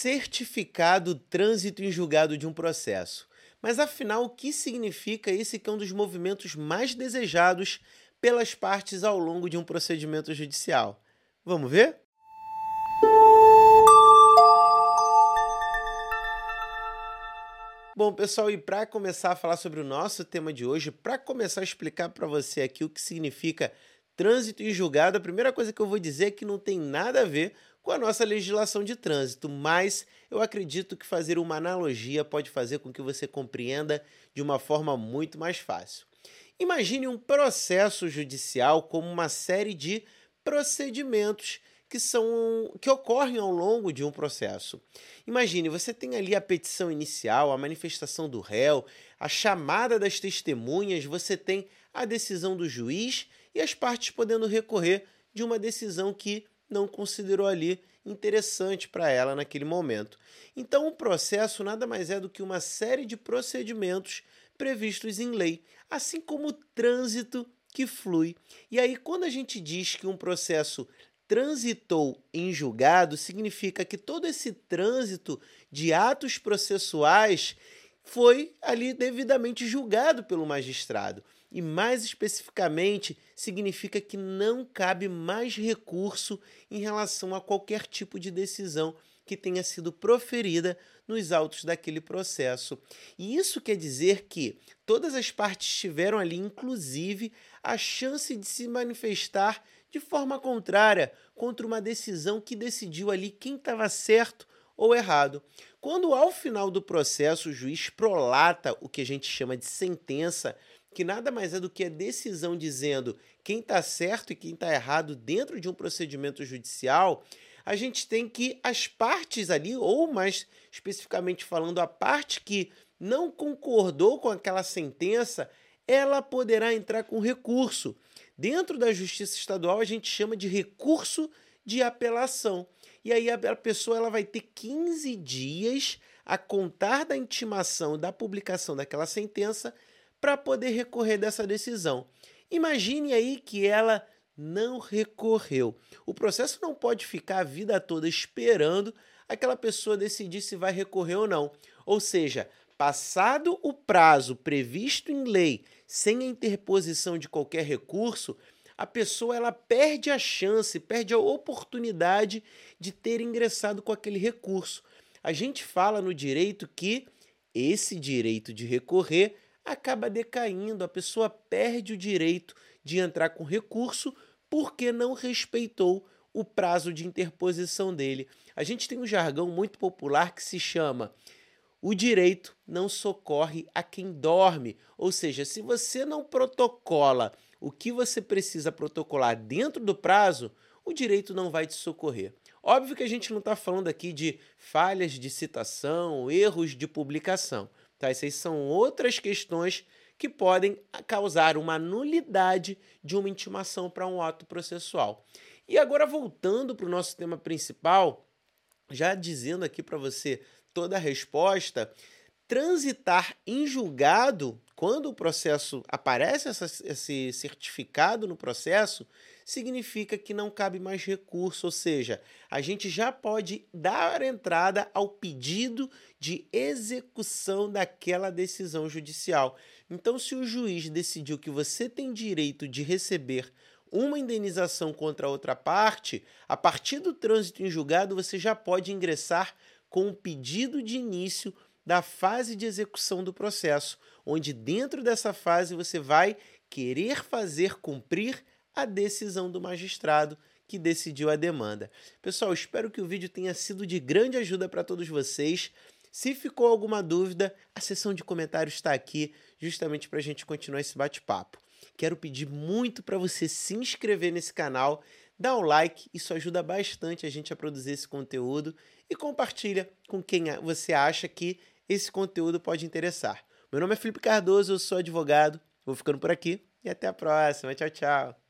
Certificado trânsito em julgado de um processo. Mas afinal, o que significa esse que é um dos movimentos mais desejados pelas partes ao longo de um procedimento judicial? Vamos ver? Bom, pessoal, e para começar a falar sobre o nosso tema de hoje, para começar a explicar para você aqui o que significa trânsito em julgado, a primeira coisa que eu vou dizer é que não tem nada a ver com a nossa legislação de trânsito, mas eu acredito que fazer uma analogia pode fazer com que você compreenda de uma forma muito mais fácil. Imagine um processo judicial como uma série de procedimentos que ocorrem ao longo de um processo. Imagine, você tem ali a petição inicial, a manifestação do réu, a chamada das testemunhas, você tem a decisão do juiz e as partes podendo recorrer de uma decisão que não considerou ali interessante para ela naquele momento. Então, o processo nada mais é do que uma série de procedimentos previstos em lei, assim como o trânsito que flui. E aí, quando a gente diz que um processo transitou em julgado, significa que todo esse trânsito de atos processuais foi ali devidamente julgado pelo magistrado. E mais especificamente, significa que não cabe mais recurso em relação a qualquer tipo de decisão que tenha sido proferida nos autos daquele processo. E isso quer dizer que todas as partes tiveram ali, inclusive, a chance de se manifestar de forma contrária contra uma decisão que decidiu ali quem estava certo ou errado. Quando ao final do processo o juiz prolata o que a gente chama de sentença, que nada mais é do que a decisão dizendo quem está certo e quem está errado dentro de um procedimento judicial, a gente tem que as partes ali, ou mais especificamente falando, a parte que não concordou com aquela sentença, ela poderá entrar com recurso. Dentro da Justiça Estadual, a gente chama de recurso de apelação. E aí a pessoa ela vai ter 15 dias a contar da intimação da publicação daquela sentença para poder recorrer dessa decisão. Imagine aí que ela não recorreu. O processo não pode ficar a vida toda esperando aquela pessoa decidir se vai recorrer ou não. Ou seja, passado o prazo previsto em lei, sem a interposição de qualquer recurso, a pessoa ela perde a chance, perde a oportunidade de ter ingressado com aquele recurso. A gente fala no direito que esse direito de recorrer acaba decaindo, a pessoa perde o direito de entrar com recurso porque não respeitou o prazo de interposição dele. A gente tem um jargão muito popular que se chama o direito não socorre a quem dorme, ou seja, se você não protocola o que você precisa protocolar dentro do prazo, o direito não vai te socorrer. Óbvio que a gente não está falando aqui de falhas de citação, erros de publicação. Tá? Essas são outras questões que podem causar uma nulidade de uma intimação para um ato processual. E agora, voltando para o nosso tema principal, já dizendo aqui para você toda a resposta, transitar em julgado, quando o processo aparece esse certificado no processo, significa que não cabe mais recurso, ou seja, a gente já pode dar entrada ao pedido de execução daquela decisão judicial. Então, se o juiz decidiu que você tem direito de receber uma indenização contra a outra parte, a partir do trânsito em julgado, você já pode ingressar com o pedido de início da fase de execução do processo, onde dentro dessa fase você vai querer fazer cumprir a decisão do magistrado que decidiu a demanda. Pessoal, espero que o vídeo tenha sido de grande ajuda para todos vocês. Se ficou alguma dúvida, a seção de comentários está aqui justamente para a gente continuar esse bate-papo. Quero pedir muito para você se inscrever nesse canal, dar um like, isso ajuda bastante a gente a produzir esse conteúdo e compartilha com quem você acha que esse conteúdo pode interessar. Meu nome é Felipe Cardoso, eu sou advogado, vou ficando por aqui e até a próxima. Tchau, tchau.